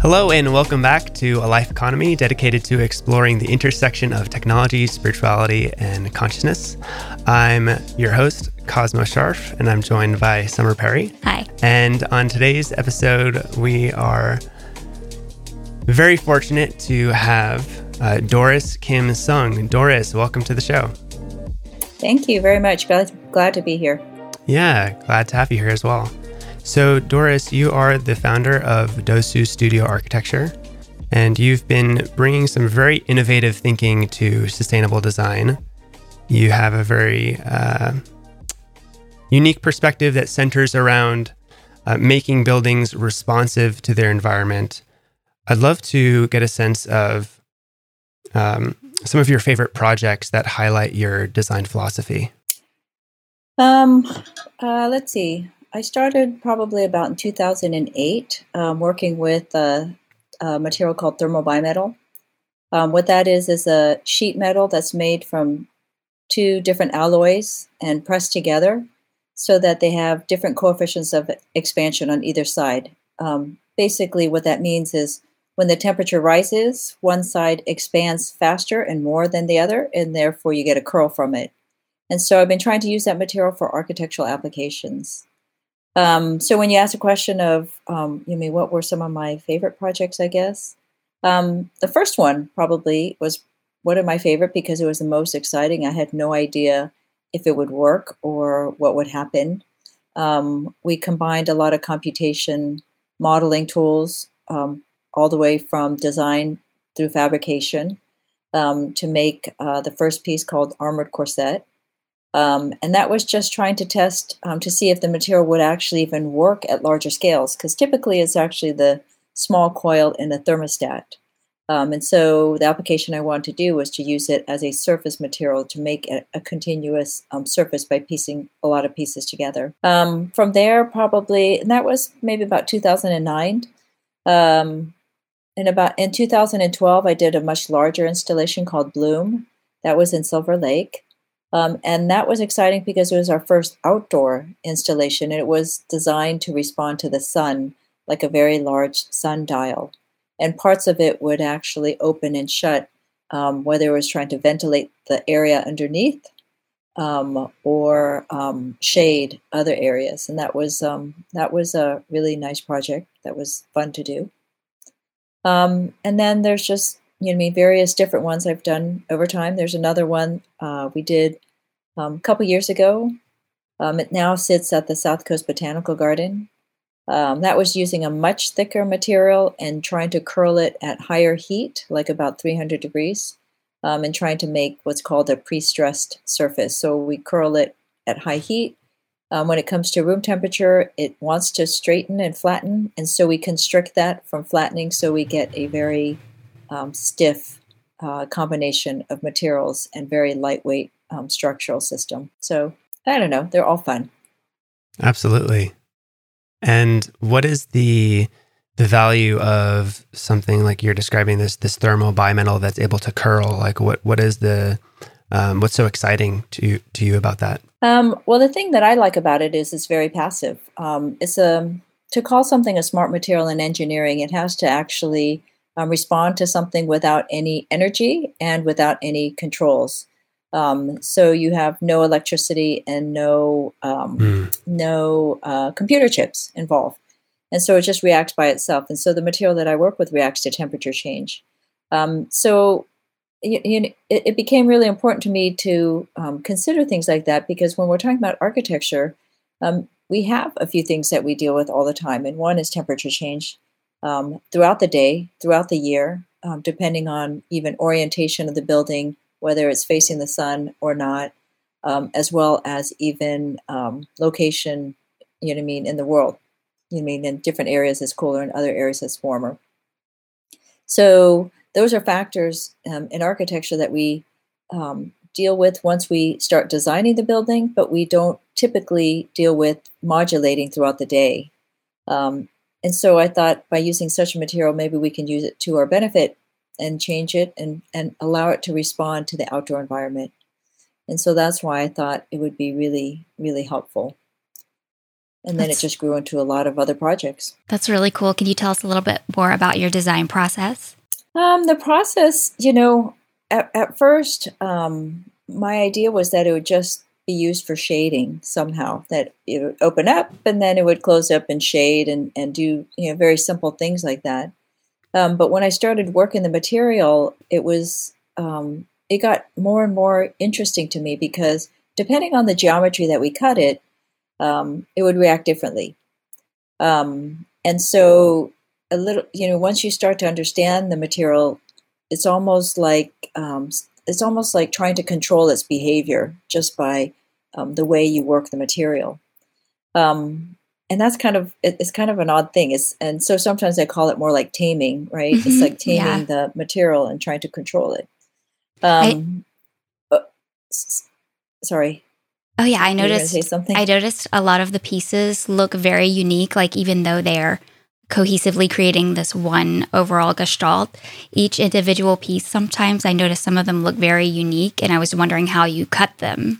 Hello and welcome back to A Life Economy, dedicated to exploring the intersection of technology, spirituality, and consciousness. I'm your host, Cosmo Sharf, and I'm joined by Summer Perry. Hi. And on today's episode, we are very fortunate to have Doris Kim Sung. Doris, welcome to the show. Thank you very much. Glad to be here. Yeah, glad to have you here as well. So, Doris, you are the founder of Dosu Studio Architecture, and you've been bringing some very innovative thinking to sustainable design. You have a very unique perspective that centers around making buildings responsive to their environment. I'd love to get a sense of some of your favorite projects that highlight your design philosophy. Let's see. I started probably about in 2008 working with a material called thermal bimetal. What that is a sheet metal that's made from two different alloys and pressed together so that they have different coefficients of expansion on either side. Basically, what that means is when the temperature rises, one side expands faster and more than the other, and therefore you get a curl from it. And so I've been trying to use that material for architectural applications. So when you ask a question of, what were some of my favorite projects, I guess, the first one probably was one of my favorite because it was the most exciting. I had no idea if it would work or what would happen. We combined a lot of computation modeling tools, all the way from design through fabrication, to make the first piece called Armored Corset. And that was just trying to test to see if the material would actually even work at larger scales, because typically it's actually the small coil in a thermostat. And so the application I wanted to do was to use it as a surface material to make a continuous surface by piecing a lot of pieces together. From there, probably, and that was maybe about 2009. In 2012, I did a much larger installation called Bloom. That was in Silver Lake. And that was exciting because it was our first outdoor installation. And it was designed to respond to the sun, like a very large sundial. And parts of it would actually open and shut, whether it was trying to ventilate the area underneath or shade other areas. And that was a really nice project. That was fun to do. And then there's just various different ones I've done over time. There's another one we did a couple years ago. It now sits at the South Coast Botanical Garden. That was using a much thicker material and trying to curl it at higher heat, like about 300 degrees, and trying to make what's called a pre-stressed surface. So we curl it at high heat. When it comes to room temperature, it wants to straighten and flatten, and so we constrict that from flattening so we get a very stiff combination of materials and very lightweight structural system. So I don't know, they're all fun. Absolutely. And what is the value of something like you're describing this thermal bimetal that's able to curl? Like what is the what's so exciting to you about that? Well, the thing that I like about it is it's very passive. To call something a smart material in engineering, it has to actually respond to something without any energy and without any controls. So you have no electricity and no computer chips involved. And so it just reacts by itself. And so the material that I work with reacts to temperature change. So it became really important to me to consider things like that, because when we're talking about architecture, we have a few things that we deal with all the time. And one is temperature change throughout the day, throughout the year, depending on even orientation of the building, whether it's facing the sun or not, as well as even location, in the world. In different areas it's cooler, in other areas it's warmer. So those are factors in architecture that we deal with once we start designing the building, but we don't typically deal with modulating throughout the day. And so I thought by using such a material, maybe we can use it to our benefit and change it and allow it to respond to the outdoor environment. And so that's why I thought it would be really, really helpful. And then it just grew into a lot of other projects. That's really cool. Can you tell us a little bit more about your design process? The process, at first, my idea was that it would just be used for shading somehow, that it would open up and then it would close up and shade and do, very simple things like that. But when I started working the material, it got more and more interesting to me because depending on the geometry that we cut it would react differently. And so a little, once you start to understand the material, it's almost like trying to control its behavior just by the way you work the material. And that's it's kind of an odd thing. And so sometimes I call it more like taming, right? Mm-hmm. It's like taming the material and trying to control it. Sorry. Oh yeah, I noticed. I noticed a lot of the pieces look very unique. Like even though they're cohesively creating this one overall gestalt, each individual piece, sometimes I noticed some of them look very unique, and I was wondering how you cut them.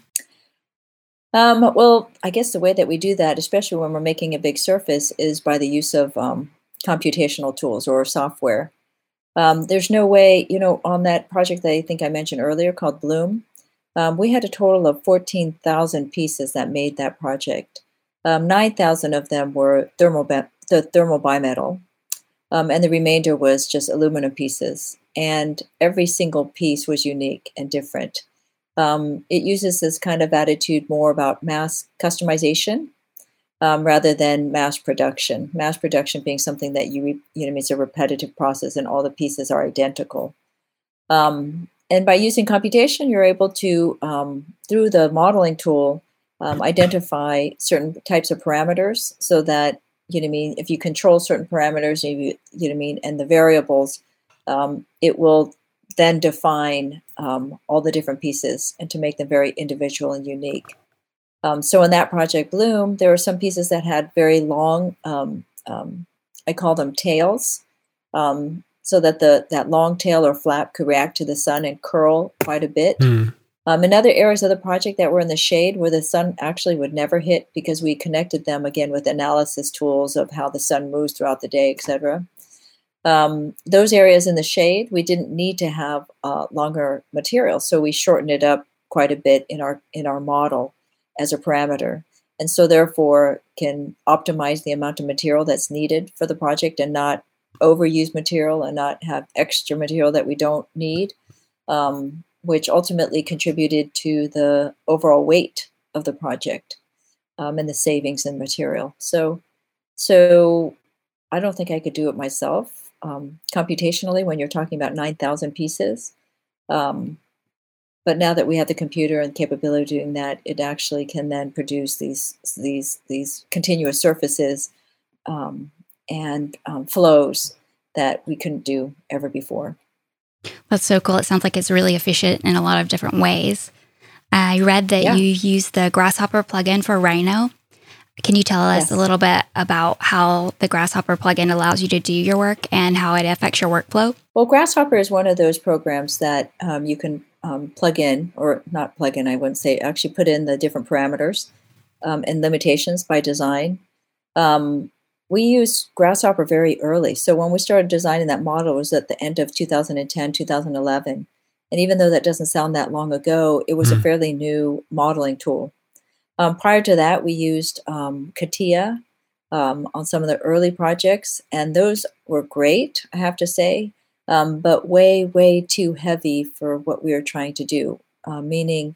Well, I guess the way that we do that, especially when we're making a big surface, is by the use of computational tools or software. There's no way, on that project that I think I mentioned earlier called Bloom, we had a total of 14,000 pieces that made that project. 9,000 of them were thermal bimetal, and the remainder was just aluminum pieces. And every single piece was unique and different. It uses this kind of attitude more about mass customization rather than mass production. Mass production being something that it's a repetitive process and all the pieces are identical. And by using computation, you're able to, through the modeling tool, identify certain types of parameters so that, if you control certain parameters, and the variables, it will then define all the different pieces and to make them very individual and unique. So in that project Bloom, there were some pieces that had very long, I call them tails, so that that long tail or flap could react to the sun and curl quite a bit. In other areas of the project that were in the shade where the sun actually would never hit because we connected them again with analysis tools of how the sun moves throughout the day, etc. Those areas in the shade, we didn't need to have longer material, so we shortened it up quite a bit in our model as a parameter, and so therefore can optimize the amount of material that's needed for the project and not overuse material and not have extra material that we don't need, which ultimately contributed to the overall weight of the project and the savings in material. So I don't think I could do it myself computationally when you're talking about 9,000 pieces. But now that we have the computer and capability of doing that, it actually can then produce these continuous surfaces and flows that we couldn't do ever before. That's so cool. It sounds like it's really efficient in a lot of different ways. I read that you use the Grasshopper plugin for Rhino. Can you tell us a little bit about how the Grasshopper plugin allows you to do your work and how it affects your workflow? Well, Grasshopper is one of those programs that you can plug in, or not plug in, I wouldn't say, actually put in the different parameters and limitations by design. We used Grasshopper very early. So when we started designing that model, it was at the end of 2010, 2011. And even though that doesn't sound that long ago, it was a fairly new modeling tool. Prior to that, we used CATIA on some of the early projects, and those were great, I have to say, but way, way too heavy for what we were trying to do, meaning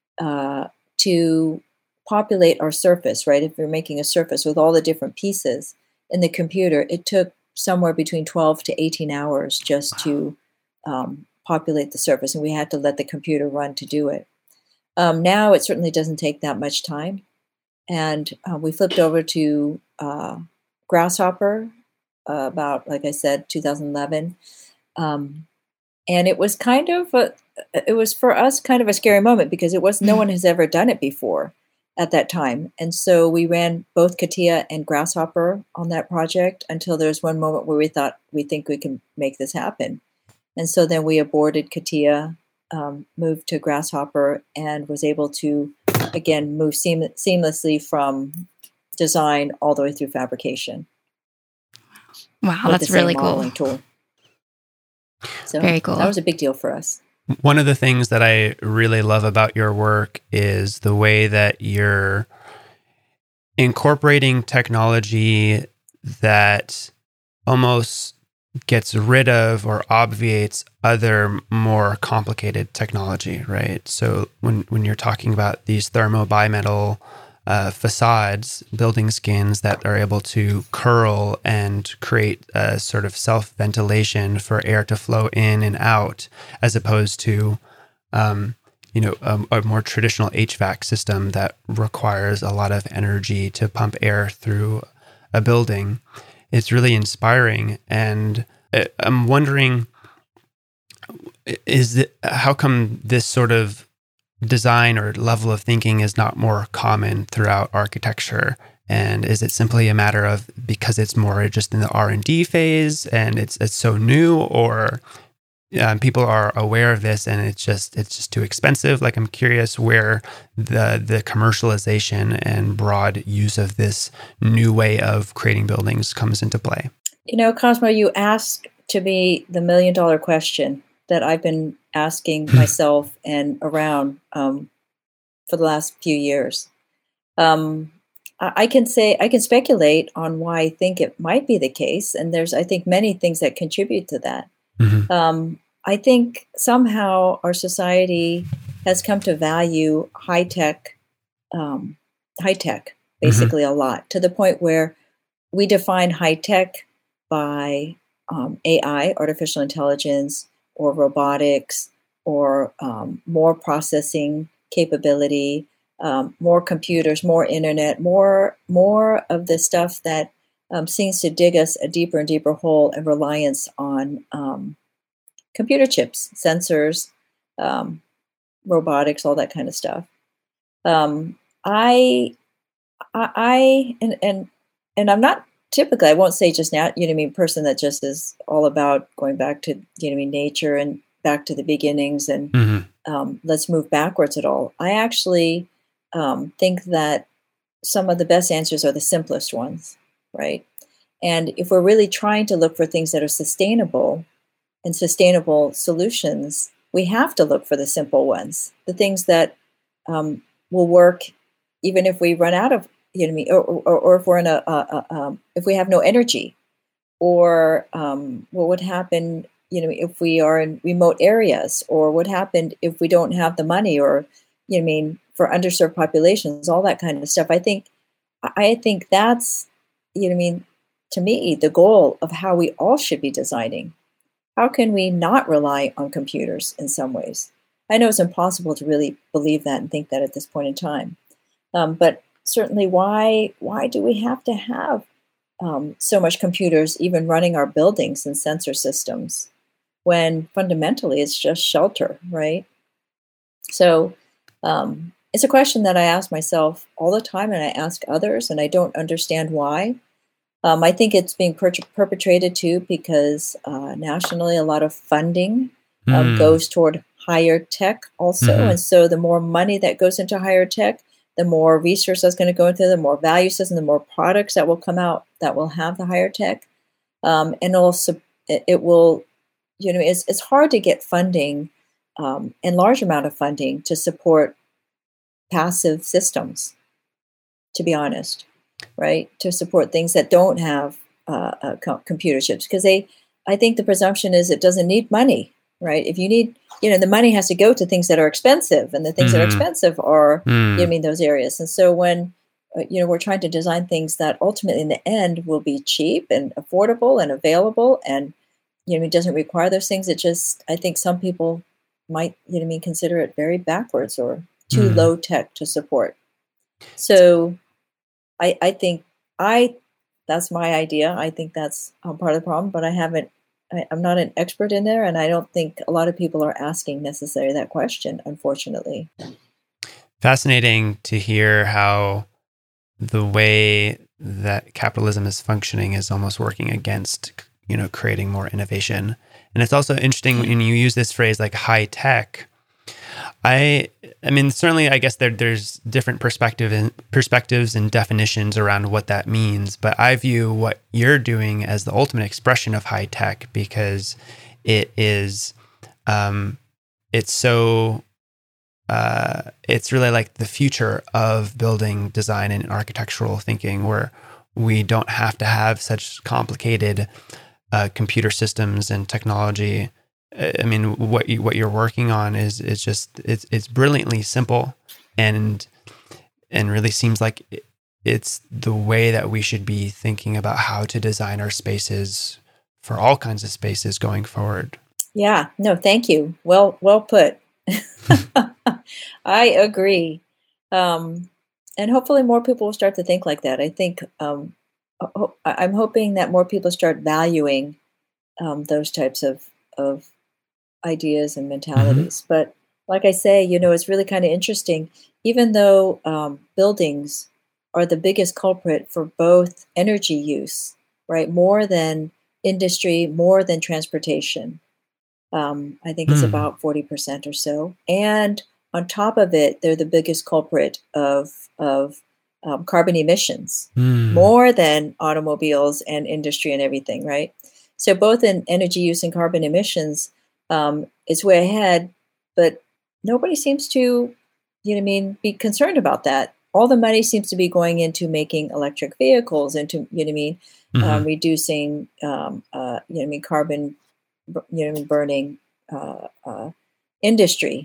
to populate our surface, right? If you're making a surface with all the different pieces in the computer, it took somewhere between 12 to 18 hours just to populate the surface, and we had to let the computer run to do it. Now it certainly doesn't take that much time, and we flipped over to Grasshopper about, like I said, 2011, and it was it was for us kind of a scary moment because it was no one has ever done it before at that time, and so we ran both CATIA and Grasshopper on that project until there was one moment where we think we can make this happen, and so then we aborted CATIA. Moved to Grasshopper and was able to, again, move seamlessly from design all the way through fabrication. Wow, that's really cool. Tool. So very cool. That was a big deal for us. One of the things that I really love about your work is the way that you're incorporating technology that almost gets rid of or obviates other more complicated technology, right? So when you're talking about these thermobimetal facades, building skins that are able to curl and create a sort of self-ventilation for air to flow in and out, as opposed to a more traditional HVAC system that requires a lot of energy to pump air through a building. It's really inspiring. And I'm wondering, how come this sort of design or level of thinking is not more common throughout architecture? And is it simply a matter of because it's more just in the R&D phase and it's so new, or people are aware of this and it's just too expensive? Like, I'm curious where the commercialization and broad use of this new way of creating buildings comes into play. Cosmo, you asked to me the $1 million question that I've been asking myself and around for the last few years. I can speculate on why I think it might be the case, and there's, I think, many things that contribute to that. Mm-hmm. I think somehow our society has come to value high tech basically a lot, to the point where we define high tech by AI, artificial intelligence, or robotics, or more processing capability, more computers, more internet, more of the stuff that seems to dig us a deeper and deeper hole and reliance on computer chips, sensors, robotics, all that kind of stuff. And I'm not typically, I won't say just now, person that just is all about going back to, nature and back to the beginnings and let's move backwards at all. I actually think that some of the best answers are the simplest ones, right? And if we're really trying to look for things that are sustainable and sustainable solutions, we have to look for the simple ones, the things that will work even if we run out of, or if we're in if we have no energy, or what would happen, if we are in remote areas, or what happened if we don't have the money, or, for underserved populations, all that kind of stuff. I think that's, to me, the goal of how we all should be designing. How can we not rely on computers in some ways? I know it's impossible to really believe that and think that at this point in time. But certainly, why do we have to have so much computers even running our buildings and sensor systems when fundamentally it's just shelter, right? So it's a question that I ask myself all the time, and I ask others, and I don't understand why. I think it's being perpetrated too because nationally a lot of funding goes toward higher tech also. And so the more money that goes into higher tech, the more research that's going to go into, the more value system, the more products that will come out that will have the higher tech. And also it will, it's hard to get funding and large amount of funding to support passive systems, to be honest, right? To support things that don't have computer chips, because I think the presumption is it doesn't need money, right? If you need, the money has to go to things that are expensive, and the things that are expensive are, those areas. And so when, we're trying to design things that ultimately in the end will be cheap and affordable and available, and, it doesn't require those things. It just, I think some people might, consider it very backwards or too low tech to support. So I think that's my idea. I think that's part of the problem, but I'm not an expert in there, and I don't think a lot of people are asking necessarily that question, unfortunately. Fascinating to hear how the way that capitalism is functioning is almost working against, creating more innovation. And it's also interesting when you use this phrase like high tech. I mean, certainly, I guess there's different perspectives and definitions around what that means. But I view what you're doing as the ultimate expression of high tech, because it is, it's so, it's really like the future of building design and architectural thinking, where we don't have to have such complicated computer systems and technology. I mean, what you're working on is just it's brilliantly simple, and really seems like it's the way that we should be thinking about how to design our spaces for all kinds of spaces going forward. Yeah, no, thank you. Well put. I agree, and hopefully more people will start to think like that. I think I'm hoping that more people start valuing those types of ideas and mentalities. Mm-hmm. But like I say, it's really kind of interesting, even though buildings are the biggest culprit for both energy use, right? More than industry, more than transportation. I think it's about 40% or so. And on top of it, they're the biggest culprit of carbon emissions, more than automobiles and industry and everything, right? So both in energy use and carbon emissions, it's way ahead, but nobody seems to, be concerned about that. All the money seems to be going into making electric vehicles, into, reducing, carbon, burning industry.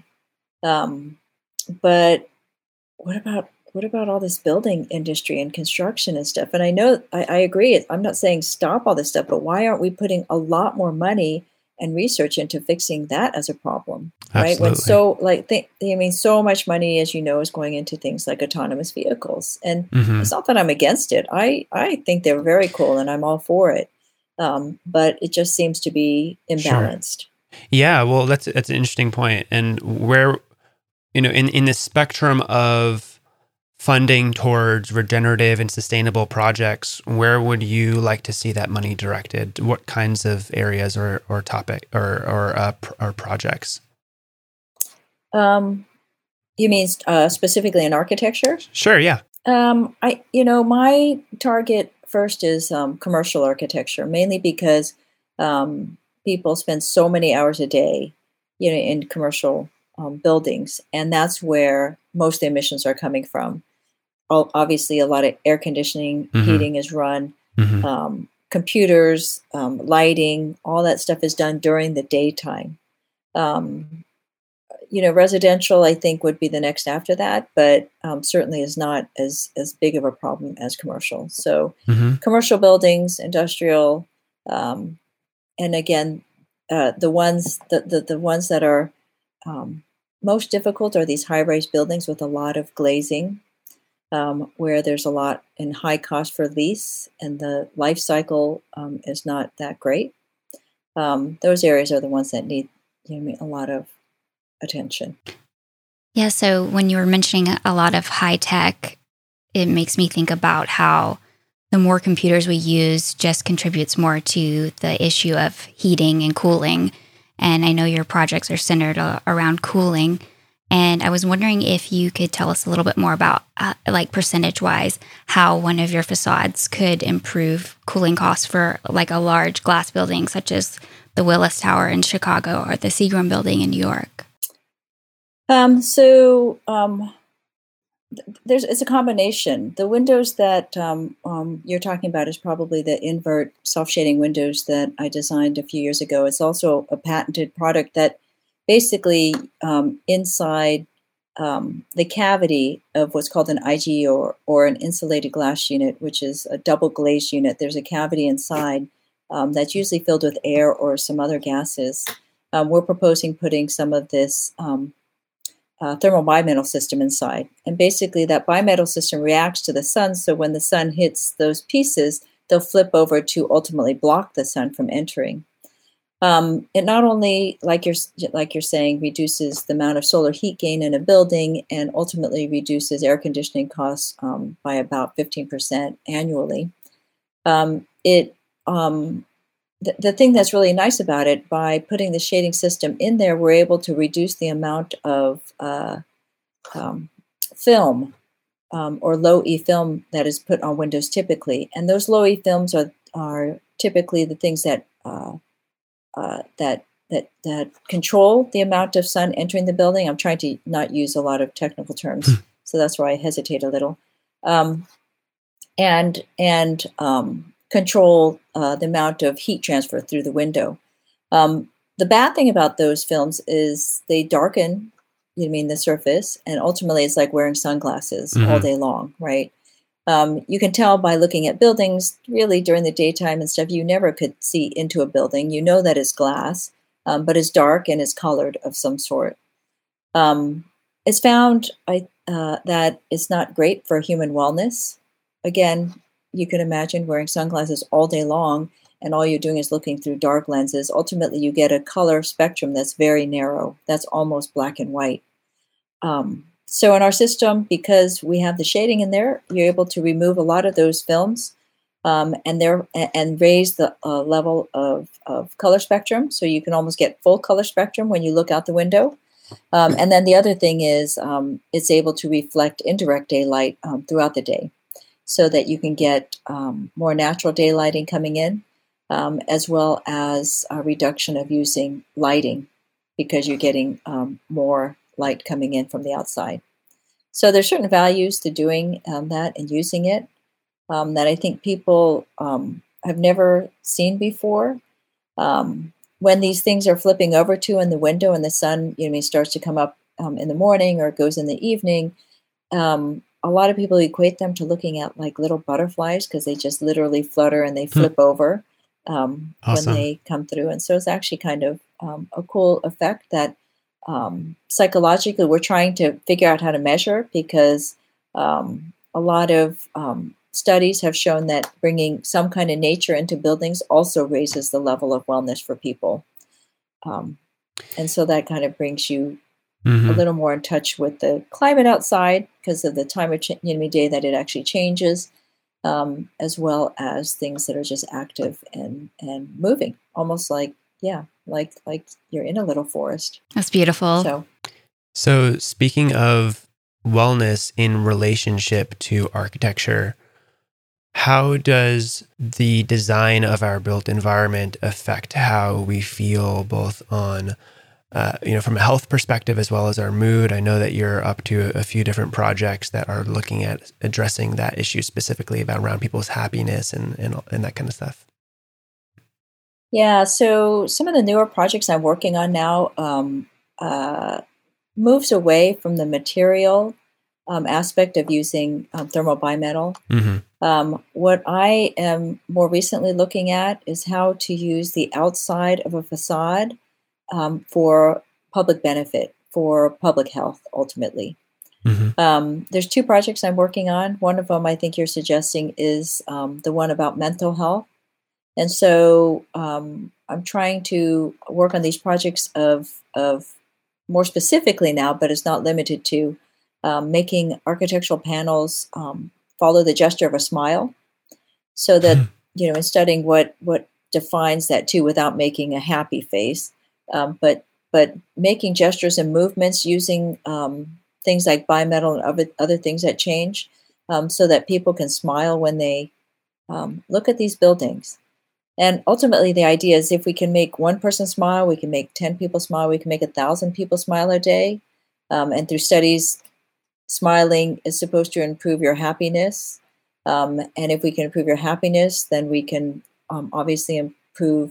But what about all this building industry and construction and stuff? And I know I agree. I'm not saying stop all this stuff, but why aren't we putting a lot more money and research into fixing that as a problem, right? Absolutely. When so much money, as you know, is going into things like autonomous vehicles. And it's not that I'm against it. I think they're very cool and I'm all for it. But it just seems to be imbalanced. Sure. Yeah, well, that's an interesting point. And where, in the spectrum of funding towards regenerative and sustainable projects, where would you like to see that money directed? What kinds of areas or topic or projects? You mean specifically in architecture? Sure. Yeah. My target first is commercial architecture, mainly because people spend so many hours a day, in commercial buildings, and that's where most of the emissions are coming from. Obviously, a lot of air conditioning, heating is run. Computers, lighting, all that stuff is done during the daytime. Residential, I think, would be the next after that, but certainly is not as big of a problem as commercial. So commercial buildings, industrial, and again, the ones that are most difficult are these high-rise buildings with a lot of glazing, where there's a lot in high cost for lease, and the life cycle is not that great. Those areas are the ones that need a lot of attention. Yeah, so when you were mentioning a lot of high tech, it makes me think about how the more computers we use just contributes more to the issue of heating and cooling. And I know your projects are centered around cooling. And I was wondering if you could tell us a little bit more about, like percentage-wise, how one of your facades could improve cooling costs for like a large glass building, such as the Willis Tower in Chicago or the Seagram Building in New York. It's a combination. The windows that you're talking about is probably the invert self-shading windows that I designed a few years ago. It's also a patented product that basically inside the cavity of what's called an IGE or an insulated glass unit, which is a double glazed unit, there's a cavity inside that's usually filled with air or some other gases. We're proposing putting some of this thermal bimetal system inside. And basically that bimetal system reacts to the sun. So when the sun hits those pieces, they'll flip over to ultimately block the sun from entering. It not only, like you're saying, reduces the amount of solar heat gain in a building and ultimately reduces air conditioning costs by about 15% annually. It the thing that's really nice about it, by putting the shading system in there, we're able to reduce the amount of film or low E film that is put on windows typically. And those low E films are typically the things that control the amount of sun entering the building. I'm trying to not use a lot of technical terms, so that's why I hesitate a little. And control the amount of heat transfer through the window. The bad thing about those films is they darken, the surface, and ultimately it's like wearing sunglasses all day long, right? You can tell by looking at buildings, really during the daytime and stuff, you never could see into a building. You know that it's glass, but it's dark and it's colored of some sort. It's found that it's not great for human wellness. Again, you can imagine wearing sunglasses all day long and all you're doing is looking through dark lenses. Ultimately, you get a color spectrum that's very narrow. That's almost black and white. So in our system, because we have the shading in there, you're able to remove a lot of those films and raise the level of color spectrum. So you can almost get full color spectrum when you look out the window. And then the other thing is it's able to reflect indirect daylight throughout the day, so that you can get more natural daylighting coming in, as well as a reduction of using lighting, because you're getting more light coming in from the outside. So there's certain values to doing that and using it that I think people have never seen before. When these things are flipping over to in the window and the sun starts to come up in the morning or it goes in the evening, a lot of people equate them to looking at like little butterflies, because they just literally flutter and they flip over Awesome. when they come through. And so it's actually kind of a cool effect that psychologically we're trying to figure out how to measure, because a lot of studies have shown that bringing some kind of nature into buildings also raises the level of wellness for people. And so that kind of brings you a little more in touch with the climate outside, because of the time of day that it actually changes, as well as things that are just active and moving, almost like you're in a little forest. That's beautiful. So speaking of wellness in relationship to architecture, how does the design of our built environment affect how we feel, both on from a health perspective as well as our mood? I know that you're up to a few different projects that are looking at addressing that issue specifically around people's happiness and that kind of stuff. Yeah, so some of the newer projects I'm working on now moves away from the material aspect of using thermal bimetal. What I am more recently looking at is how to use the outside of a facade for public benefit, for public health, ultimately. There's two projects I'm working on. One of them I think you're suggesting is the one about mental health. And so I'm trying to work on these projects of more specifically now, but it's not limited to making architectural panels follow the gesture of a smile, so that, in studying what defines that too, without making a happy face, but making gestures and movements using things like bimetal and other things that change, so that people can smile when they look at these buildings. And ultimately, the idea is if we can make one person smile, we can make 10 people smile, we can make 1,000 people smile a day. And through studies, smiling is supposed to improve your happiness. And if we can improve your happiness, then we can obviously improve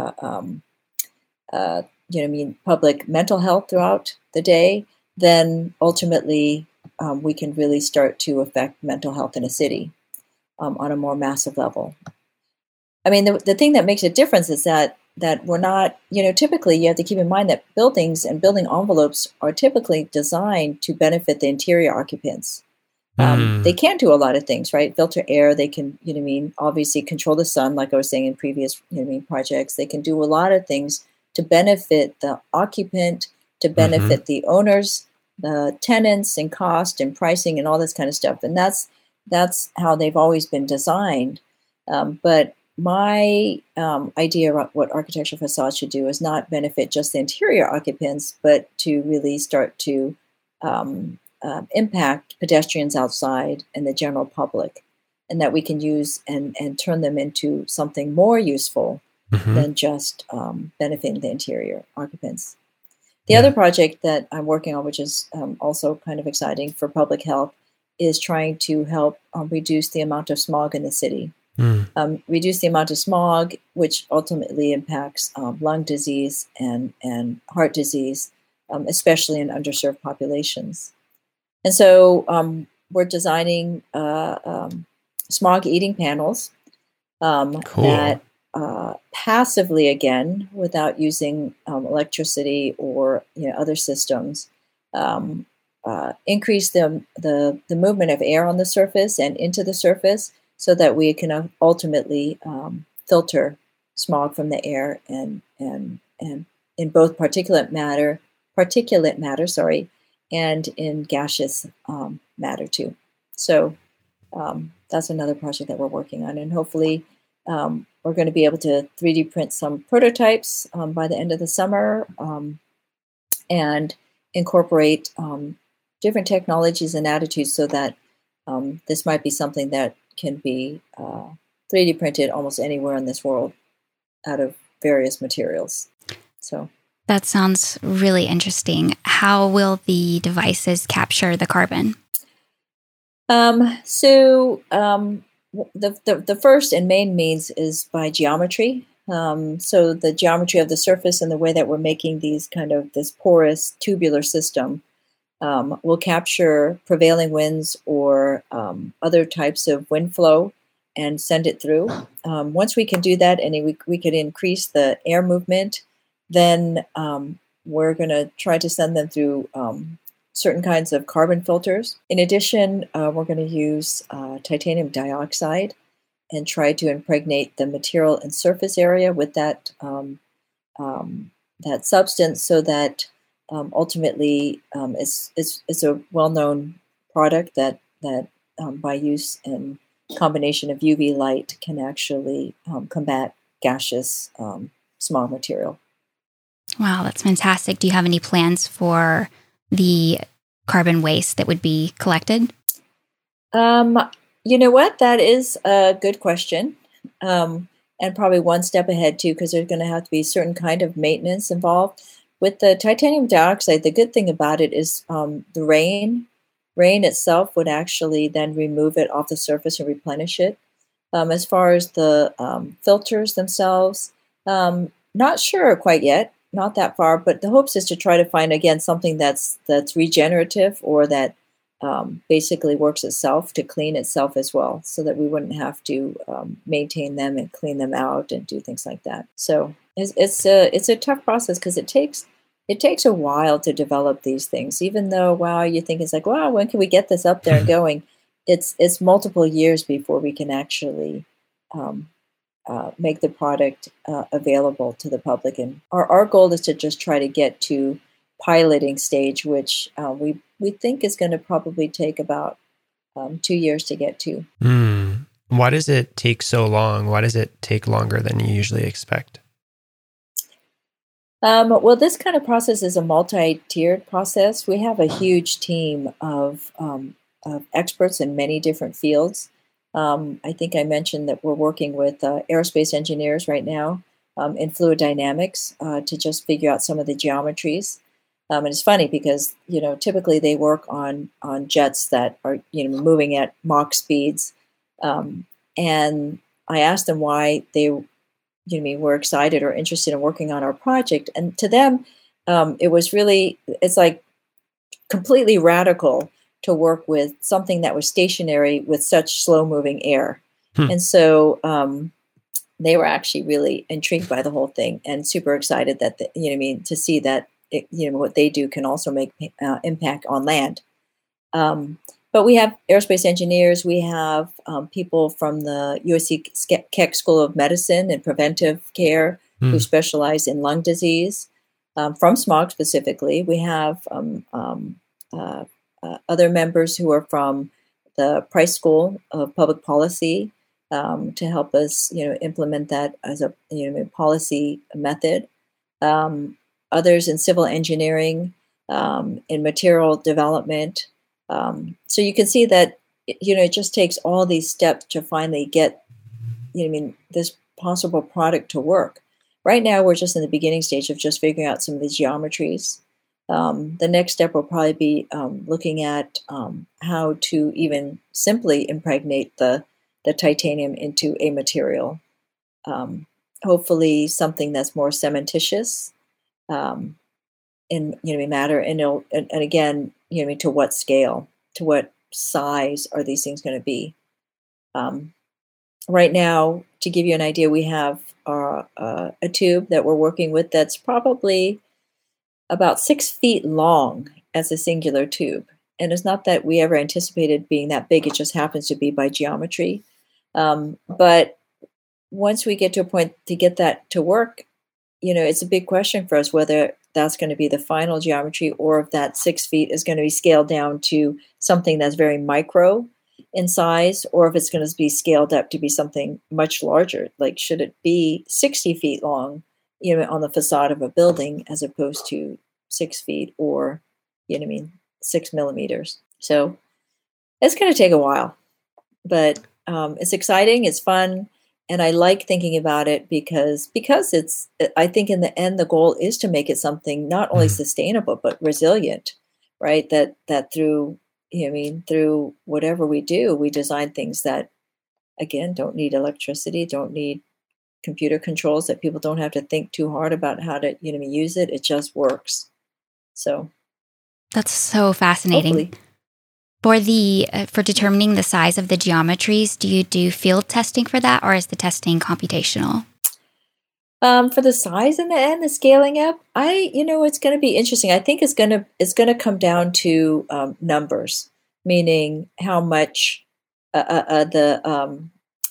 public mental health throughout the day. Then ultimately, we can really start to affect mental health in a city on a more massive level. I mean, the thing that makes a difference is that we're not, typically you have to keep in mind that buildings and building envelopes are typically designed to benefit the interior occupants. They can do a lot of things, right? Filter air, they can, obviously control the sun, like I was saying in previous, projects. They can do a lot of things to benefit the occupant, to benefit the owners, the tenants, and cost and pricing and all this kind of stuff. And that's how they've always been designed. But my idea about what architectural facades should do is not benefit just the interior occupants, but to really start to impact pedestrians outside and the general public, and that we can use and turn them into something more useful than just benefiting the interior occupants. The other project that I'm working on, which is also kind of exciting for public health, is trying to help reduce the amount of smog in the city. Reduce the amount of smog, which ultimately impacts lung disease and heart disease, especially in underserved populations. And so we're designing smog eating panels that passively, again, without using electricity or other systems, increase the movement of air on the surface and into the surface, so that we can ultimately filter smog from the air and in both particulate matter, and in gaseous matter too. So that's another project that we're working on, and hopefully we're going to be able to 3D print some prototypes by the end of the summer and incorporate different technologies and attitudes, so that this might be something that can be 3D printed almost anywhere in this world out of various materials. So that sounds really interesting. How will the devices capture the carbon? The first and main means is by geometry. So the geometry of the surface and the way that we're making these this porous tubular system will capture prevailing winds or other types of wind flow and send it through. Once we can do that and we can increase the air movement, then we're going to try to send them through certain kinds of carbon filters. In addition, we're going to use titanium dioxide and try to impregnate the material and surface area with that substance, so that ultimately it's a well-known product that by use and combination of UV light can actually combat gaseous smog material. Wow, that's fantastic. Do you have any plans for the carbon waste that would be collected? You know what? That is a good question. And probably one step ahead too, because there's going to have to be certain kind of maintenance involved. With the titanium dioxide, the good thing about it is the rain itself would actually then remove it off the surface and replenish it. As far as the filters themselves, not sure quite yet, not that far, but the hopes is to try to find, again, something that's regenerative or that basically works itself to clean itself as well, so that we wouldn't have to maintain them and clean them out and do things like that. So it's a tough process, because it takes a while to develop these things. Even though, wow, you think it's like, wow, when can we get this up there and going? It's multiple years before we can actually make the product available to the public. And our goal is to just try to get to piloting stage, which we think is going to probably take about 2 years to get to. Why does it take so long? Why does it take longer than you usually expect? Well, this kind of process is a multi-tiered process. We have a huge team of experts in many different fields. I think I mentioned that we're working with aerospace engineers right now in fluid dynamics to just figure out some of the geometries. And it's funny because, typically they work on jets that are, moving at Mach speeds. And I asked them why they were excited or interested in working on our project. And to them, it's like completely radical to work with something that was stationary with such slow moving air. And so they were actually really intrigued by the whole thing and super excited that, to see that, what they do can also make impact on land. But we have aerospace engineers. We have people from the USC Keck School of Medicine and Preventive Care who specialize in lung disease, from smog specifically. We have other members who are from the Price School of Public Policy, to help us, implement that as a policy method. Others in civil engineering, in material development. So you can see that it just takes all these steps to finally get this possible product to work. Right now, we're just in the beginning stage of just figuring out some of these geometries. The next step will probably be looking at how to even simply impregnate the titanium into a material. Hopefully, something that's more cementitious in matter, and again, to what scale, to what size are these things going to be? Right now, to give you an idea, we have a tube that we're working with that's probably about 6 feet long as a singular tube. And it's not that we ever anticipated being that big, it just happens to be by geometry. But once we get to a point to get that to work, it's a big question for us whether that's going to be the final geometry or if that 6 feet is going to be scaled down to something that's very micro in size, or if it's going to be scaled up to be something much larger. Like, should it be 60 feet long, on the facade of a building as opposed to 6 feet or, 6 millimeters. So it's going to take a while, but it's exciting. It's fun. And I like thinking about it because it's, I think in the end, the goal is to make it something not only sustainable, but resilient, right? That through, through whatever we do, we design things that, again, don't need electricity, don't need computer controls, that people don't have to think too hard about how to, use it. It just works. So that's so fascinating. Hopefully. For determining the size of the geometries, do you do field testing for that, or is the testing computational? For the size in the end, the scaling up, it's going to be interesting. I think it's going to come down to numbers, meaning how much the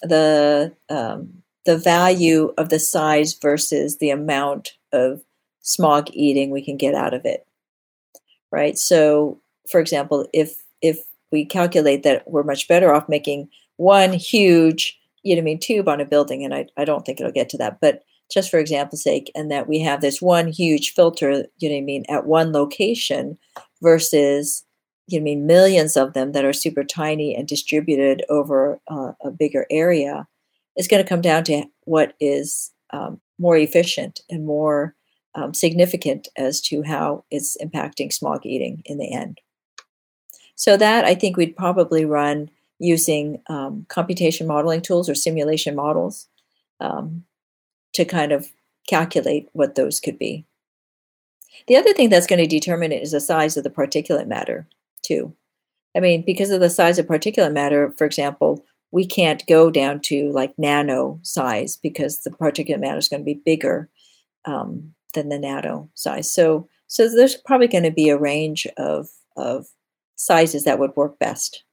value of the size versus the amount of smog eating we can get out of it, right? So, for example, if we calculate that we're much better off making one huge, tube on a building, and I don't think it'll get to that, but just for example's sake, and that we have this one huge filter, at one location versus, millions of them that are super tiny and distributed over a bigger area, it's going to come down to what is more efficient and more significant as to how it's impacting smog eating in the end. So that, I think, we'd probably run using computation modeling tools or simulation models to kind of calculate what those could be. The other thing that's going to determine it is the size of the particulate matter, too. Because of the size of particulate matter, for example, we can't go down to like nano size because the particulate matter is going to be bigger than the nano size. So there's probably going to be a range of sizes that would work best.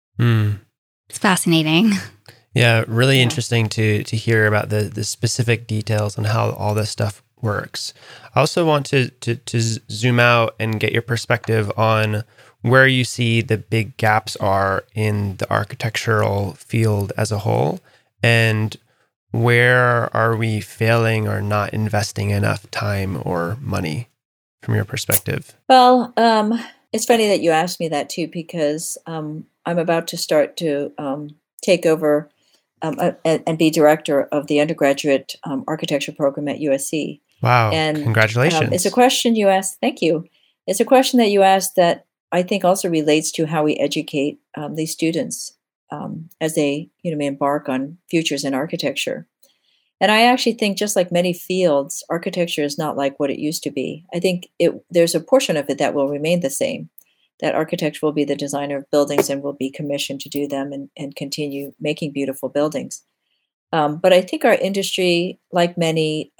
It's fascinating. Yeah, really interesting to hear about the specific details on how all this stuff works. I also want to zoom out and get your perspective on where you see the big gaps are in the architectural field as a whole, and where are we failing or not investing enough time or money from your perspective? Well, it's funny that you asked me that too, because I'm about to start to take over and be director of the undergraduate architecture program at USC. Wow, and congratulations. It's a question you asked. Thank you. It's a question that you asked that I think also relates to how we educate these students as they embark on futures in architecture. And I actually think, just like many fields, architecture is not like what it used to be. I think there's a portion of it that will remain the same, that architecture will be the designer of buildings and will be commissioned to do them and continue making beautiful buildings. But I think our industry, like many,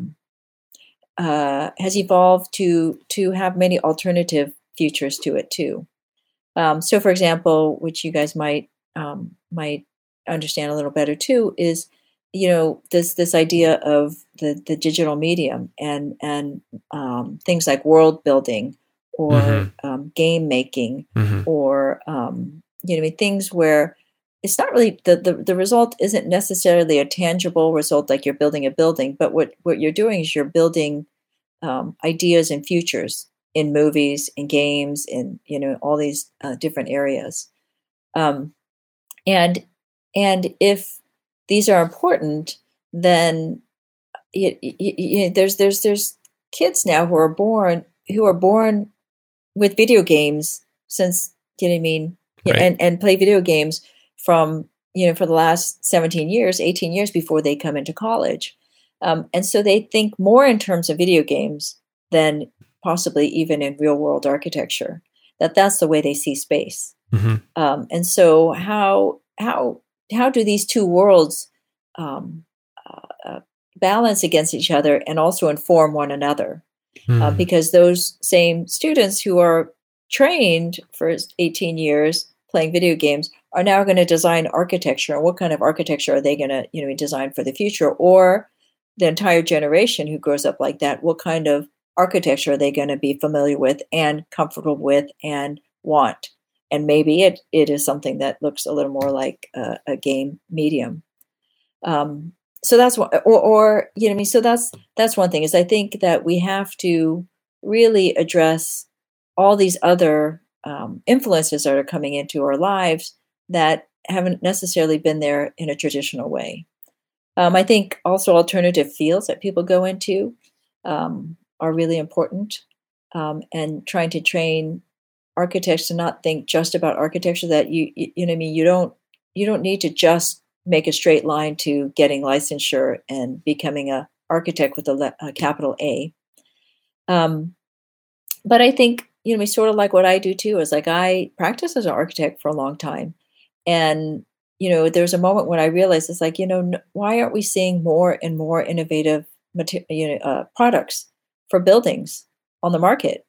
has evolved to have many alternative futures to it too. So, for example, which you guys might understand a little better too, is this idea of the digital medium and things like world building or game making or things where it's not really the result isn't necessarily a tangible result like you're building a building, but what you're doing is you're building ideas and futures in movies, in games, in all these different areas. And if these are important, then there's kids now who are born with video games since, you know what I mean, right. and play video games from for the last 17 years, 18 years before they come into college. And so they think more in terms of video games than possibly even in real world architecture. That's the way they see space. Mm-hmm. And so how do these two worlds balance against each other and also inform one another? Because those same students who are trained for 18 years playing video games are now going to design architecture. And what kind of architecture are they going to design for the future? Or the entire generation who grows up like that, what kind of architecture are they going to be familiar with and comfortable with and want? And maybe it is something that looks a little more like a game medium. So that's what, or so that's one thing, is I think that we have to really address all these other influences that are coming into our lives that haven't necessarily been there in a traditional way. I think also alternative fields that people go into are really important, and trying to train architects to not think just about architecture. That you don't need to just make a straight line to getting licensure and becoming an architect with a capital A. But I think sort of like what I do too is like I practiced as an architect for a long time, and there's a moment when I realized it's like, why aren't we seeing more and more innovative products for buildings on the market?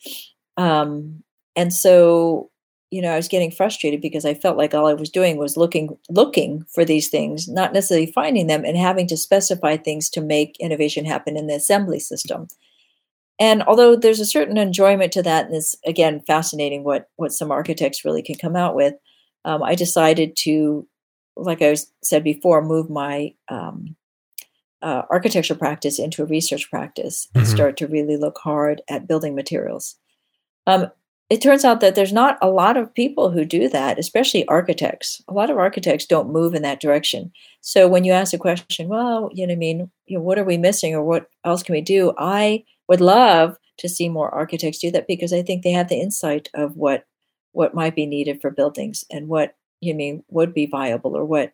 And so, I was getting frustrated because I felt like all I was doing was looking for these things, not necessarily finding them, and having to specify things to make innovation happen in the assembly system. And although there's a certain enjoyment to that, and it's, again, fascinating what some architects really can come out with, I decided to, like I said before, move my architecture practice into a research practice and start to really look hard at building materials. It turns out that there's not a lot of people who do that, especially architects. A lot of architects don't move in that direction. So when you ask a question, well, what are we missing, or what else can we do? I would love to see more architects do that, because I think they have the insight of what might be needed for buildings and what would be viable, or what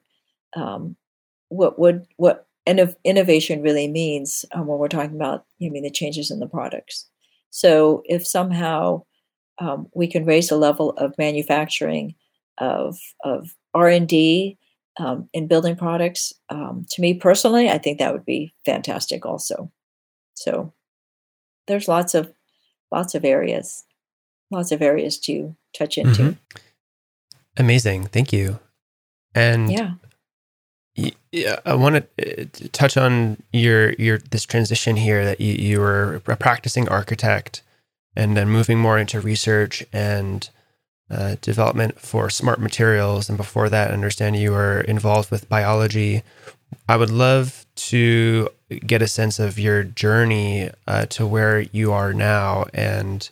innovation really means when we're talking about the changes in the products. So if somehow we can raise the level of manufacturing, of R&D in building products, to me personally, I think that would be fantastic also. So there's lots of areas to touch into. Mm-hmm. Amazing. Thank you. And yeah, I want to touch on your this transition here, that you were a practicing architect and then moving more into research and development for smart materials. And before that, I understand you were involved with biology. I would love to get a sense of your journey to where you are now, and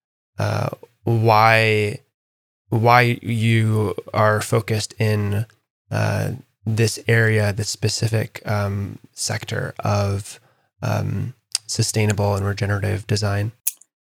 why you are focused in this area, this specific sector of sustainable and regenerative design.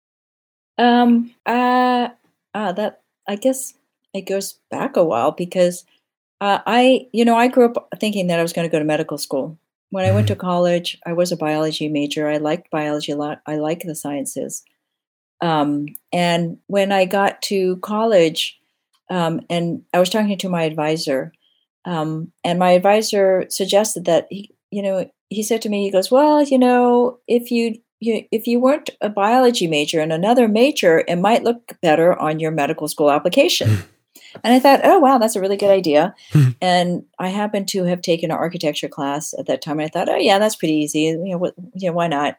That, I guess it goes back a while, because I grew up thinking that I was going to go to medical school. When I went to college, I was a biology major. I liked biology a lot. I like the sciences. And when I got to college, and I was talking to my advisor, and my advisor suggested that he said to me, he goes, well, if you weren't a biology major and another major, it might look better on your medical school application. And I thought, oh, wow, that's a really good idea. And I happened to have taken an architecture class at that time. And I thought, oh, yeah, that's pretty easy. Why not?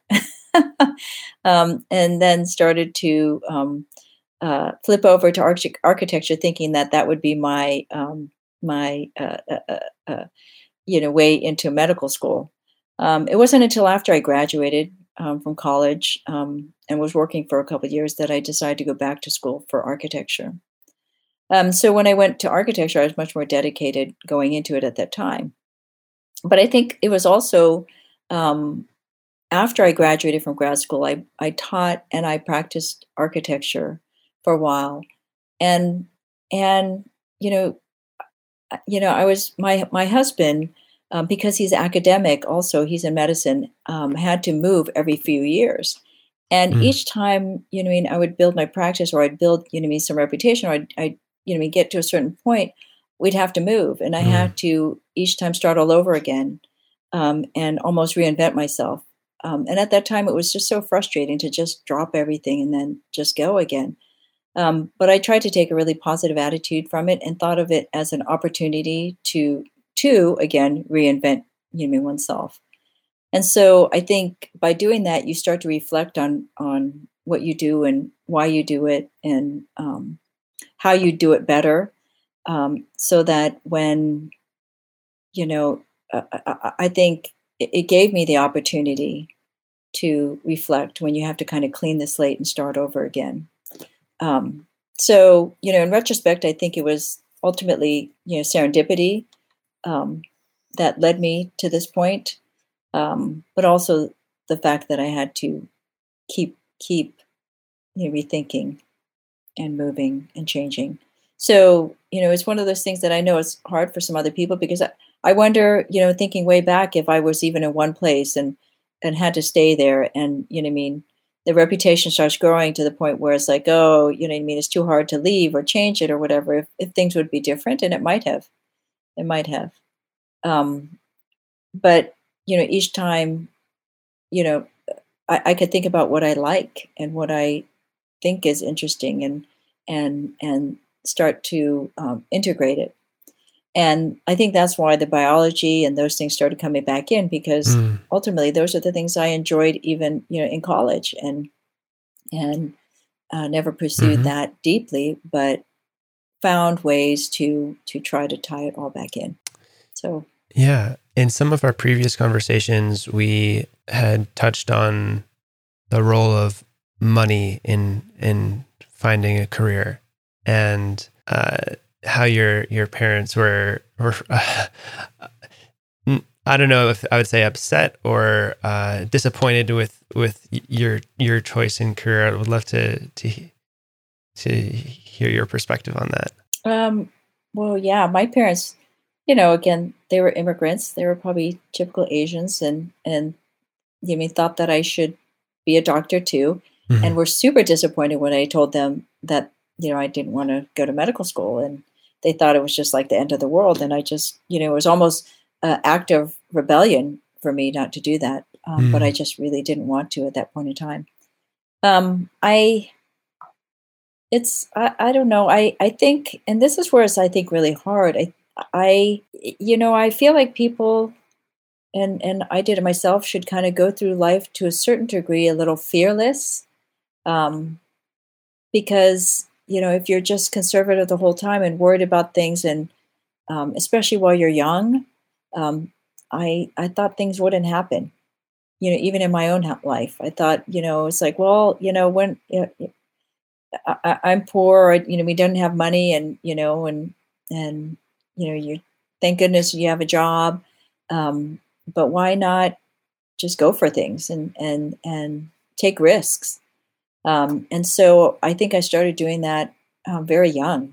And then started to flip over to architecture, thinking that would be my way into medical school. It wasn't until after I graduated from college and was working for a couple of years that I decided to go back to school for architecture. So when I went to architecture, I was much more dedicated going into it at that time. But I think it was also after I graduated from grad school, I taught and I practiced architecture for a while, and I was my husband, because he's academic, also he's in medicine, had to move every few years. And each time, I would build my practice, or I'd build, some reputation, or I'd get to a certain point, we'd have to move. And I had to each time start all over again, and almost reinvent myself. And at that time, it was just so frustrating to just drop everything and then just go again. But I tried to take a really positive attitude from it and thought of it as an opportunity to again, reinvent, oneself. And so I think by doing that, you start to reflect on what you do and why you do it, and how you do it better, so that when, I think it gave me the opportunity to reflect when you have to kind of clean the slate and start over again. So, in retrospect, I think it was ultimately, serendipity that led me to this point, but also the fact that I had to keep rethinking and moving and changing. So, it's one of those things that I know is hard for some other people, because I wonder, thinking way back, if I was even in one place and had to stay there, and, the reputation starts growing to the point where it's like, oh, it's too hard to leave or change it or whatever, if things would be different. And it might have. But, each time, I could think about what I like and what I think is interesting, and start to integrate it. And I think that's why the biology and those things started coming back in, because ultimately those are the things I enjoyed even, in college, and never pursued that deeply, but found ways to try to tie it all back in. So, yeah. In some of our previous conversations, we had touched on the role of money in finding a career, and how your parents were I don't know if I would say upset or disappointed with your choice in career. I would love to hear your perspective on that. Well, yeah, my parents, again, they were immigrants. They were probably typical Asians, and thought that I should be a doctor too, and were super disappointed when I told them that I didn't want to go to medical school, and they thought it was just like the end of the world. And I just, it was almost an act of rebellion for me not to do that. But I just really didn't want to at that point in time. I don't know. I think, and this is where it's, I think, really hard. I feel like people, and I did it myself, should kind of go through life to a certain degree, a little fearless, because, if you're just conservative the whole time and worried about things, and especially while you're young, I thought things wouldn't happen. Even in my own life, I thought, it's like, well, when I'm poor, we don't have money, and you thank goodness you have a job, but why not just go for things and take risks? And so I think I started doing that very young.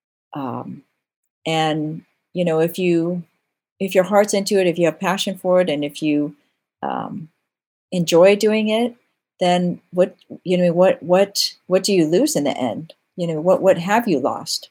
And if your heart's into it, if you have passion for it, and if you enjoy doing it, then what do you lose in the end? What have you lost?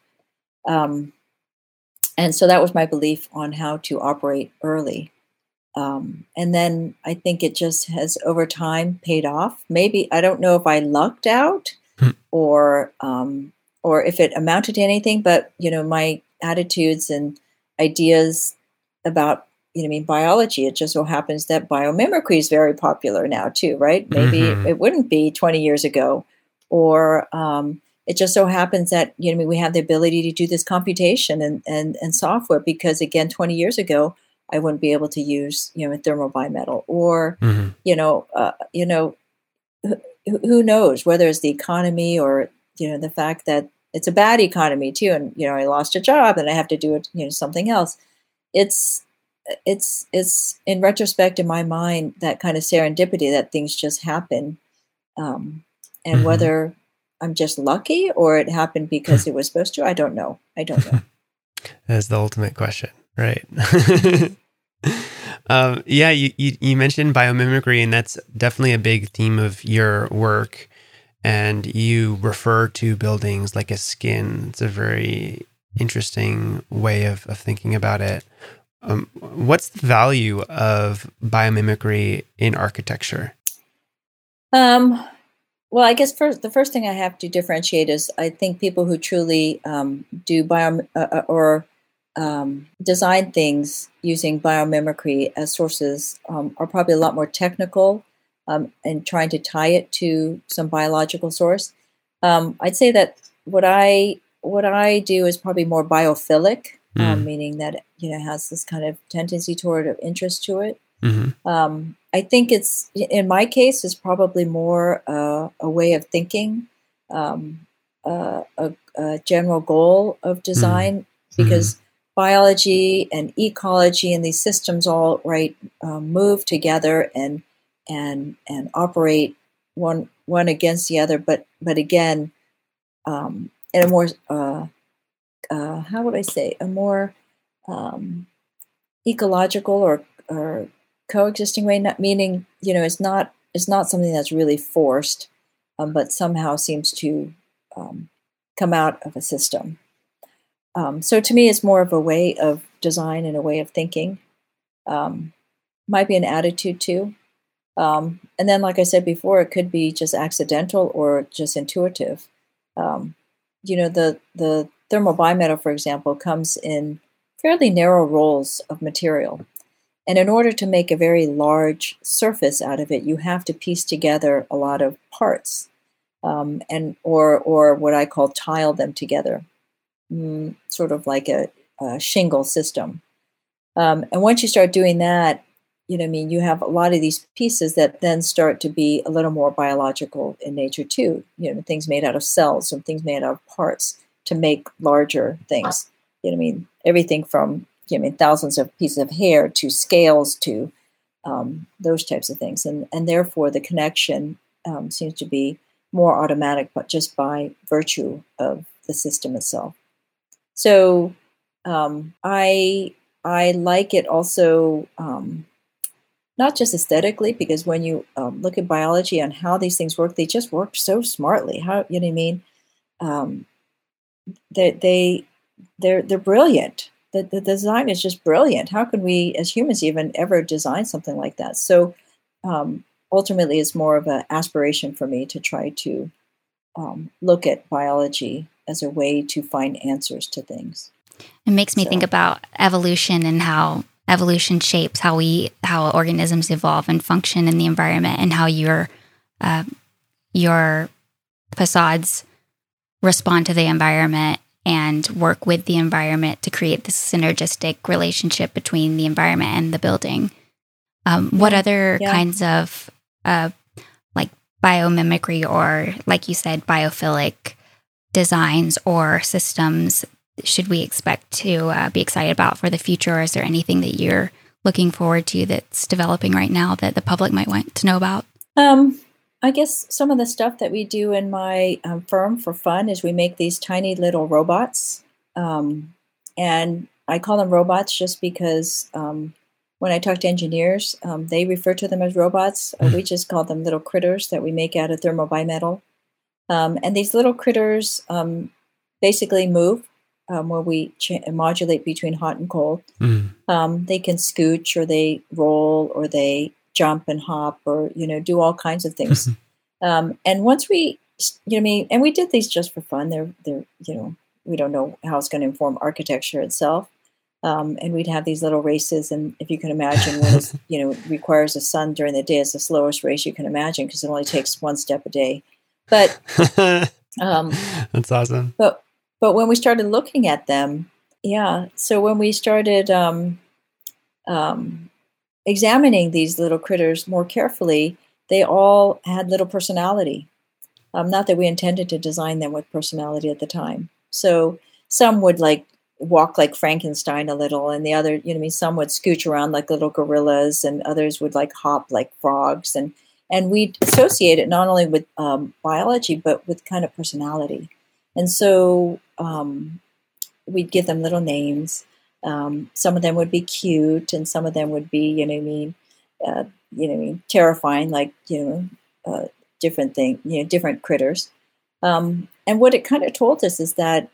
And so that was my belief on how to operate early. And then I think it just has over time paid off. Maybe, I don't know if I lucked out or if it amounted to anything, but, my attitudes and ideas about, biology, it just so happens that biomimicry is very popular now too, right? Maybe it wouldn't be 20 years ago, or, it just so happens that, we have the ability to do this computation and software, because again, 20 years ago, I wouldn't be able to use, a thermal bimetal, or, who knows whether it's the economy or, the fact that it's a bad economy too. And, I lost a job and I have to do it, something else. It's in retrospect, in my mind, that kind of serendipity that things just happen. And whether I'm just lucky or it happened because it was supposed to, I don't know. That's the ultimate question, right? Yeah, you mentioned biomimicry, and that's definitely a big theme of your work. And you refer to buildings like a skin. It's a very interesting way of thinking about it. What's the value of biomimicry in architecture? Well, I guess the first thing I have to differentiate is, I think people who truly do design things using biomimicry as sources are probably a lot more technical and trying to tie it to some biological source. I'd say that what I do is probably more biophilic, meaning that has this kind of tendency toward of interest to it. Mm-hmm. I think it's, in my case, is probably more a way of thinking, a general goal of design, because biology and ecology and these systems all move together and operate one against the other, but again, in a more how would I say, a more ecological or coexisting way, not meaning, it's not something that's really forced, but somehow seems to come out of a system. So to me, it's more of a way of design and a way of thinking. Might be an attitude too. And then, like I said before, it could be just accidental or just intuitive. The thermal bimetal, for example, comes in fairly narrow rolls of material. And in order to make a very large surface out of it, you have to piece together a lot of parts, or what I call tile them together, sort of like a shingle system. And once you start doing that, you have a lot of these pieces that then start to be a little more biological in nature too. Things made out of cells, some things made out of parts to make larger things. Everything from thousands of pieces of hair to scales to those types of things, and therefore the connection seems to be more automatic, but just by virtue of the system itself. So I like it also. Not just aesthetically, because when you look at biology and how these things work, they just work so smartly. How, you know what I mean? They're brilliant. The design is just brilliant. How can we, as humans, even ever design something like that? So ultimately, it's more of an aspiration for me to try to look at biology as a way to find answers to things. It makes me think about evolution and how evolution shapes how organisms evolve and function in the environment, and how your facades respond to the environment and work with the environment to create this synergistic relationship between the environment and the building. What other kinds of like biomimicry, or like you said, biophilic designs or systems should we expect to be excited about for the future? Or is there anything that you're looking forward to that's developing right now that the public might want to know about? I guess some of the stuff that we do in my firm for fun is we make these tiny little robots. And I call them robots just because when I talk to engineers, they refer to them as robots. We just call them little critters that we make out of thermal bimetal. And these little critters basically move. Where we modulate between hot and cold. They can scooch, or they roll, or they jump and hop, or do all kinds of things. And once we, and we did these just for fun. They're we don't know how it's going to inform architecture itself. And we'd have these little races, and if you can imagine, when it's, it requires the sun during the day, it's the slowest race you can imagine because it only takes one step a day. But That's awesome. But when we started looking at them, so when we started examining these little critters more carefully, they all had little personality. Not that we intended to design them with personality at the time. So some would like walk like Frankenstein a little, and the other, some would scooch around like little gorillas, and others would like hop like frogs, and we associate it not only with biology but with kind of personality. And so we'd give them little names. Some of them would be cute, and some of them would be, terrifying, like different thing, different critters. And what it kind of told us is that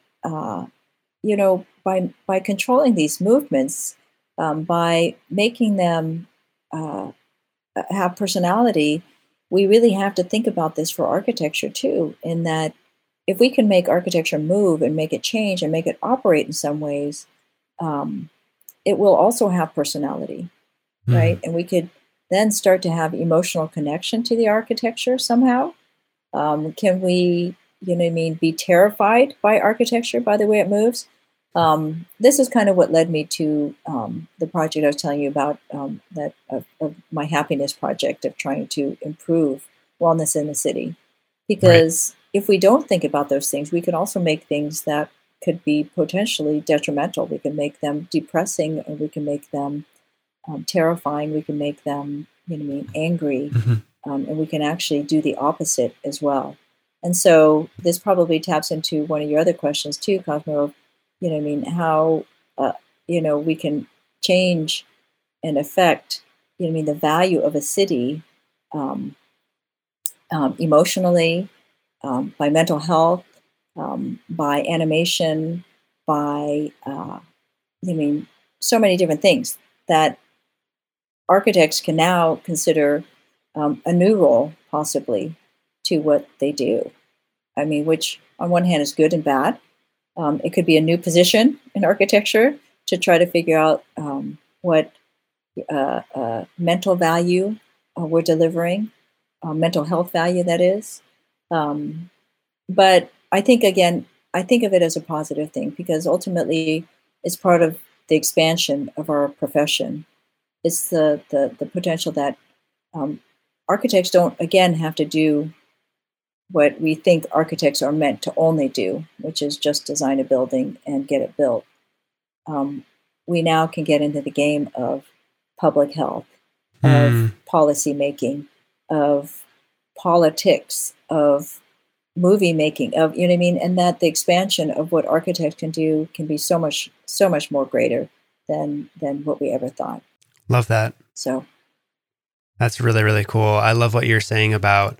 by controlling these movements, by making them have personality, we really have to think about this for architecture too, in that if we can make architecture move and make it change and make it operate in some ways, it will also have personality, right? And we could then start to have emotional connection to the architecture somehow. Can we, be terrified by architecture, by the way it moves? This is kind of what led me to the project I was telling you about, of my happiness project of trying to improve wellness in the city. Because if we don't think about those things, we can also make things that could be potentially detrimental. We can make them depressing, or we can make them terrifying. We can make them, angry, and we can actually do the opposite as well. And so this probably taps into one of your other questions too, Cosmo. How we can change and affect, the value of a city emotionally, by mental health, by animation, by so many different things that architects can now consider a new role possibly to what they do. Which on one hand is good and bad. It could be a new position in architecture to try to figure out what mental value we're delivering, mental health value, that is. But I think of it as a positive thing, because ultimately it's part of the expansion of our profession. It's the potential that architects don't, again, have to do what we think architects are meant to only do, which is just design a building and get it built. We now can get into the game of public health, of policy making, of politics, of movie making, of, and that the expansion of what architects can do can be so much more greater than what we ever thought. Love that. So that's really, really cool. I love what you're saying about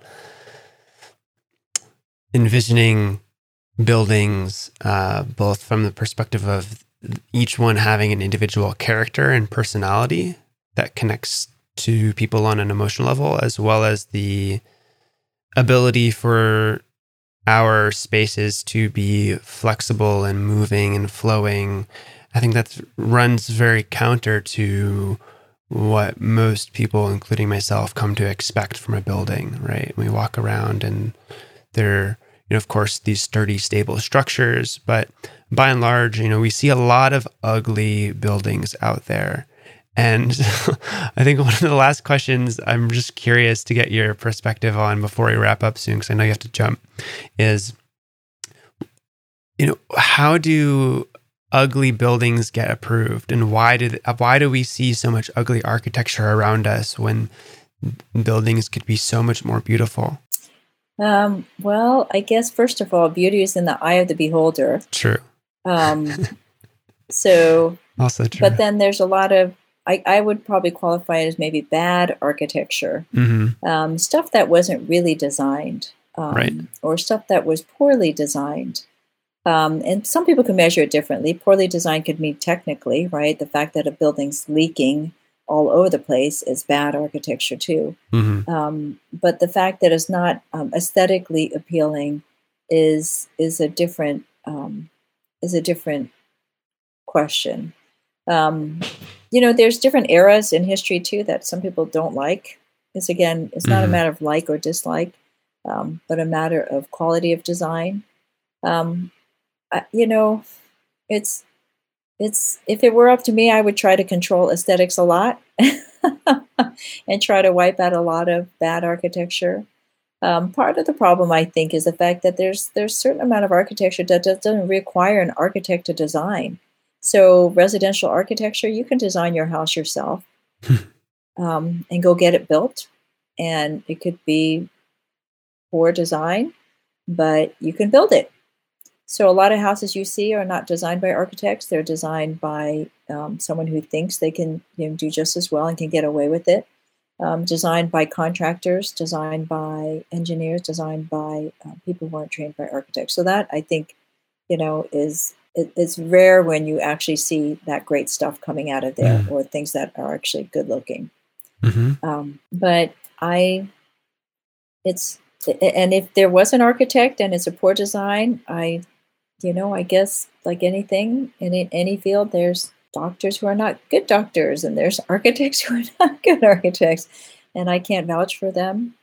envisioning buildings, both from the perspective of each one having an individual character and personality that connects to people on an emotional level, as well as the ability for our spaces to be flexible and moving and flowing. I think that runs very counter to what most people, including myself, come to expect from a building, right? We walk around and they're, of course, these sturdy, stable structures, but by and large, we see a lot of ugly buildings out there. And I think one of the last questions I'm just curious to get your perspective on before we wrap up soon, because I know you have to jump, is, how do ugly buildings get approved, and why do we see so much ugly architecture around us when buildings could be so much more beautiful? Well, I guess first of all, beauty is in the eye of the beholder. True. So also true. But then there's a lot of, I would probably qualify it as maybe bad architecture, stuff that wasn't really designed, right, or stuff that was poorly designed. And some people can measure it differently. Poorly designed could mean technically, right? The fact that a building's leaking all over the place is bad architecture too. But the fact that it's not aesthetically appealing is a different question. There's different eras in history too that some people don't like. It's not a matter of like or dislike. but a matter of quality of design. You know, it's if it were up to me, I would try to control aesthetics a lot and try to wipe out a lot of bad architecture. Part of the problem, I think, is the fact that there's a certain amount of architecture that doesn't require an architect to design. So residential architecture, you can design your house yourself and go get it built. And it could be poor design, but you can build it. So a lot of houses you see are not designed by architects. They're designed by someone who thinks they can do just as well and can get away with it. Designed by contractors, designed by engineers, designed by people who aren't trained by architects. So that, I think, it's rare when you actually see that great stuff coming out of there or things that are actually good looking. Mm-hmm. But and if there was an architect and it's a poor design, I guess like anything in any field, there's doctors who are not good doctors and there's architects who are not good architects, and I can't vouch for them.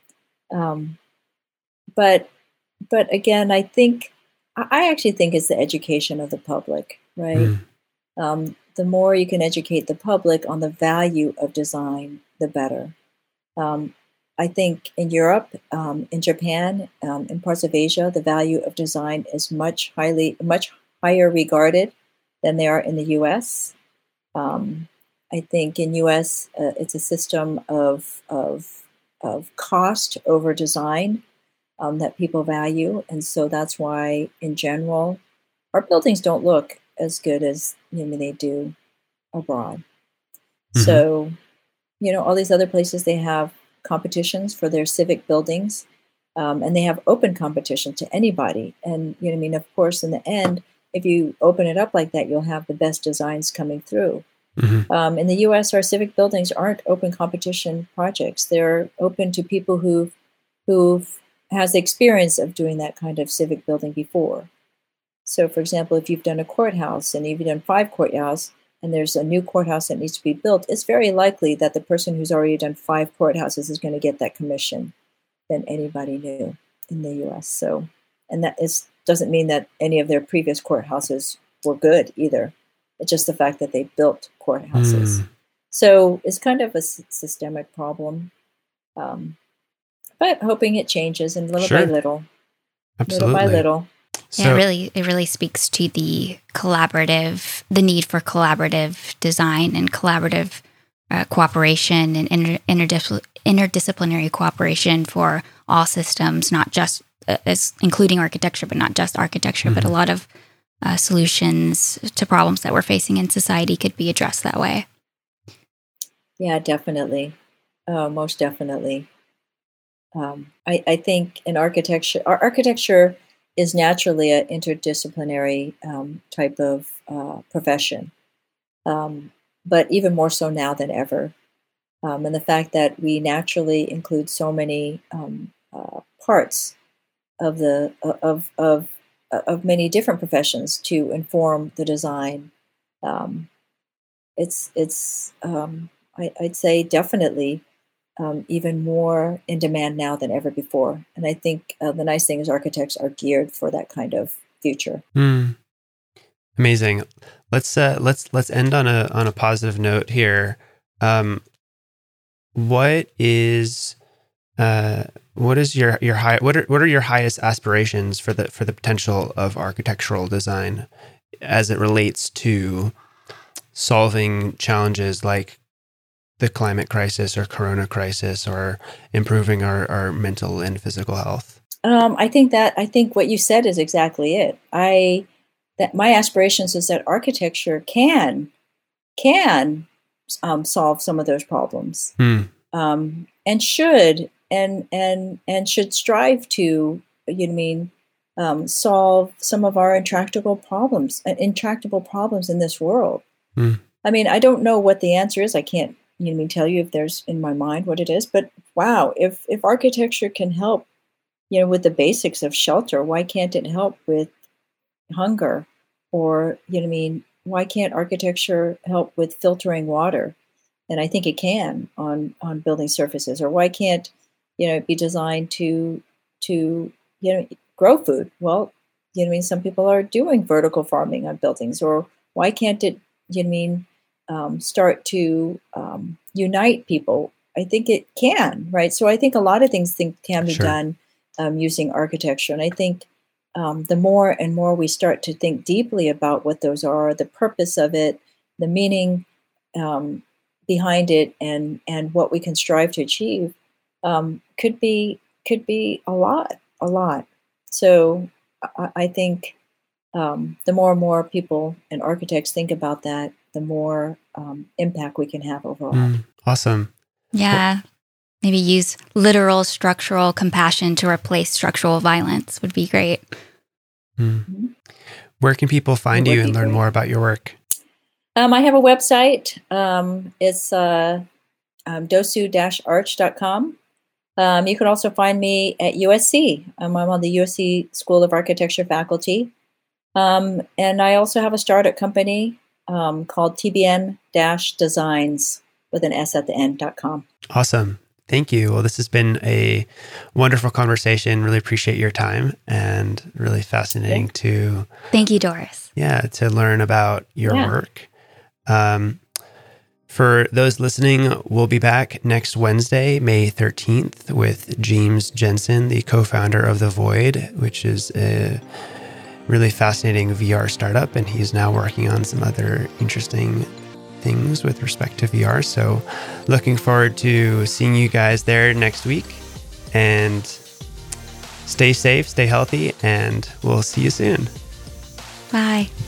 But again, I actually think it's the education of the public, right? The more you can educate the public on the value of design, the better. I think in Europe, in Japan, in parts of Asia, the value of design is much higher regarded than they are in the U.S. I think in U.S. It's a system of cost over design that people value, and so that's why, in general, our buildings don't look as good as they do abroad. Mm-hmm. So, all these other places, they have competitions for their civic buildings, and they have open competition to anybody. And of course, in the end, if you open it up like that, you'll have the best designs coming through. Mm-hmm. In the U.S., our civic buildings aren't open competition projects. They're open to people who've has the experience of doing that kind of civic building before. So, for example, if you've done a courthouse and you've done 5 courthouses, and there's a new courthouse that needs to be built, it's very likely that the person who's already done 5 courthouses is going to get that commission than anybody new in the U.S. So, and that doesn't mean that any of their previous courthouses were good either. It's just the fact that they built courthouses. So it's kind of a systemic problem, but hoping it changes and little by little. Absolutely. Little by little. So, yeah, it really speaks to the need for collaborative design and collaborative cooperation and interdisciplinary cooperation for all systems, not just including architecture, but not just architecture, but a lot of solutions to problems that we're facing in society could be addressed that way. Yeah, definitely. Most definitely. I think in architecture, our architecture is naturally an interdisciplinary type of profession, but even more so now than ever. And the fact that we naturally include so many parts of many different professions to inform the design. I'd say definitely even more in demand now than ever before. And I think the nice thing is architects are geared for that kind of future. Amazing. Let's end on a positive note here. What are your highest aspirations for the potential of architectural design as it relates to solving challenges like the climate crisis or corona crisis or improving our mental and physical health? I think what you said is exactly it. That my aspirations is that architecture can solve some of those problems, and should strive to solve some of our intractable problems in this world. I mean, I don't know what the answer is. I can't tell you if there's in my mind what it is, but wow, if architecture can help with the basics of shelter, why can't it help with hunger? Or why can't architecture help with filtering water? And I think it can on building surfaces. Or why can't it be designed to to grow food. Well, some people are doing vertical farming on buildings, or why can't it start to unite people? I think it can, right? So I think a lot of things can be done using architecture, and I think the more and more we start to think deeply about what those are, the purpose of it, the meaning behind it, and what we can strive to achieve, could be a lot. So I think the more and more people and architects think about that, the more impact we can have overall. Awesome. Yeah. Maybe use literal structural compassion to replace structural violence would be great. Mm-hmm. Where can people find you and learn more about your work? I have a website. It's dosu-arch.com. You can also find me at USC. I'm on the USC School of Architecture faculty. And I also have a startup company called TBM-Designs with an S at the end.com. Awesome. Thank you. Well, this has been a wonderful conversation. Really appreciate your time, and really fascinating to... Thank you, Doris. Yeah, to learn about your work. For those listening, we'll be back next Wednesday, May 13th, with James Jensen, the co-founder of The Void, which is a really fascinating VR startup, and he's now working on some other interesting things with respect to VR. So looking forward to seeing you guys there next week, and stay safe, stay healthy, and we'll see you soon. Bye.